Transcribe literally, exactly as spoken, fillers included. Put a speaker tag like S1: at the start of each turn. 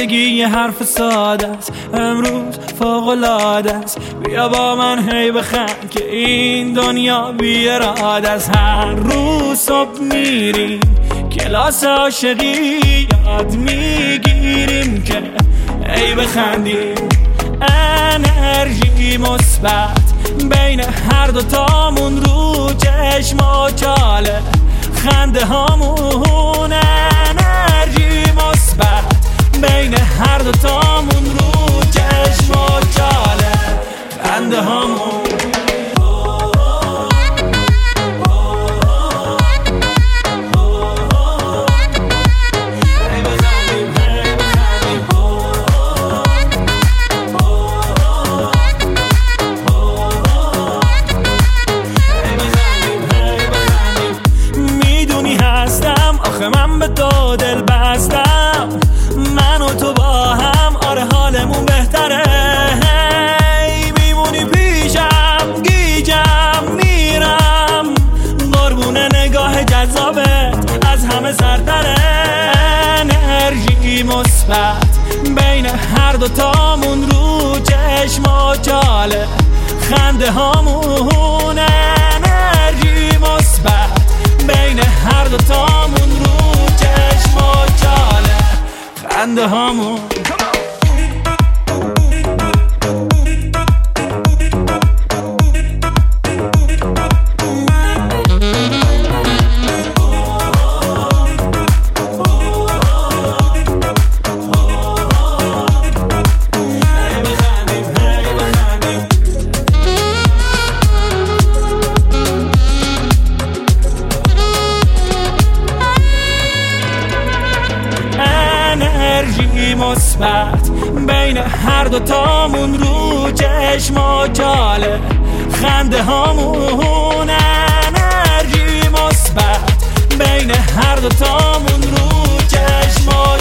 S1: میگی یه حرف ساده است، امروز فوق‌العاده است. بیا با من هی بخند که این دنیا بی اراده است. هر روز صبح میریم کلاس عاشقی، یاد میگیریم که هی بخندیم. انرژی مثبت بین هر دو تامون، رو چشم و چاله خنده هامون. انرژی مثبت بین هر دو تامون، رو چشم و چاله خنده هامون. من به تو دل بستم، من و تو با هم، آره حالمون بهتره. هی میمونی پیشم، گیجم میرم، قربون نگاه جذابت از همه سرتره. انرژی مثبت بین هر دو تامون، رو چشم و چاله خنده هامون. انرژی مثبت بین هر دو تامون، رو چشم و چاله خنده هامون. انرژی مثبت بین هر دو تامون، رو چشم و چاله خنده هامون. انرژی مثبت بین هر دو تامون، رو چشم و